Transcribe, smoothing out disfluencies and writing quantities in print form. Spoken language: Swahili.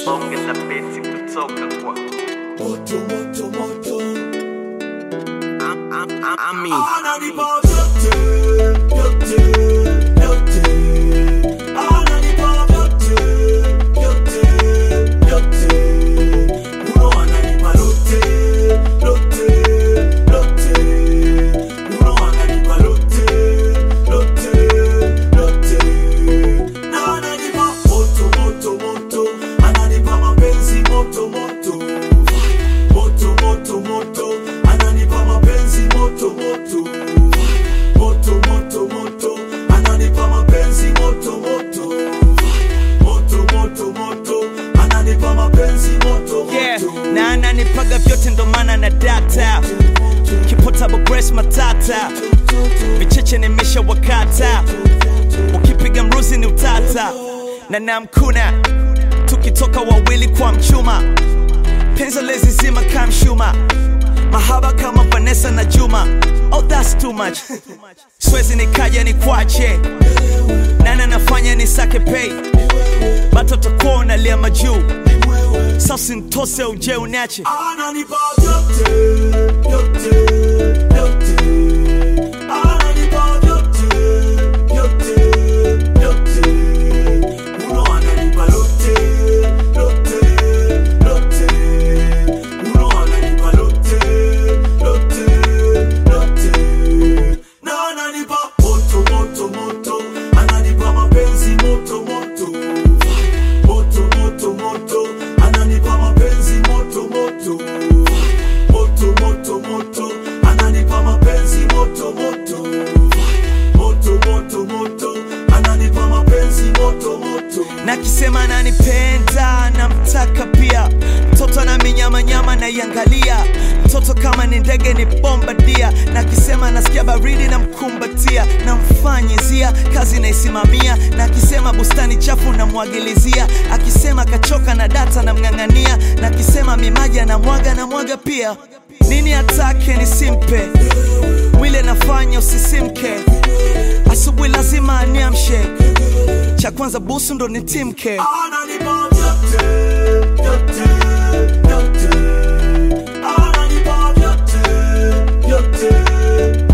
Ongeza basic kutoka kwa moto moto moto. Ami Ananipa yote yote yote. Ananipa yote yote yote. Uno ananipa lote lote lote. Uno ananipa lote lote lote. Na ananipa moto moto moto. Ananipa mapenzi moto moto. Moto moto moto. Ananipa mapenzi moto moto. Moto moto moto. Ananipa mapenzi moto moto. Moto moto moto. Ananipa mapenzi moto moto. Na ananipaga vyote ndo maana na data Kipotable grace matata Vicheche nimesha wakata Ukipiga mruzi ni utata Na namkuna Tukitoka wawili kwa mchuma Penzo lezi zima kamshuma Mahaba kama Vanessa na Juma. Oh, that's too much. Swezi nikaja ni kwache Nana nafanya ni sake pay Bato takuwa unalia majuu Sasa ntose uje unache. Ananipa yote yote yote. Ananipa yote yote yote. Uno ananipa lote lote lote. Uno ananipa lote lote lote. Na ananipa moto moto moto. Ananipa mapenzi moto moto. Moto moto moto. Ananipa mapenzi moto moto. Moto moto moto. Ananipa mapenzi moto moto. Moto moto moto. Ananipa mapenzi moto moto. Na kisema ananipenda namtaka pia. Mtoto na minyama nyama na iangalia. Mtoto kama ni ndege ni bombardia. Na kisema nasikia baridi na mkumbatia. Na mfanyizia kazi na isimamia. Na kisema bustani chafu na mwagilizia. Akisema kachoka na data na mngangania. Na kisema mimaja na mwaga pia. Nini atake nisimpe. Mwile nafanya usisimke. Asubuhi lazima aniamshe. Cha kwanza busu ndo nitimke. Ananipa yote yote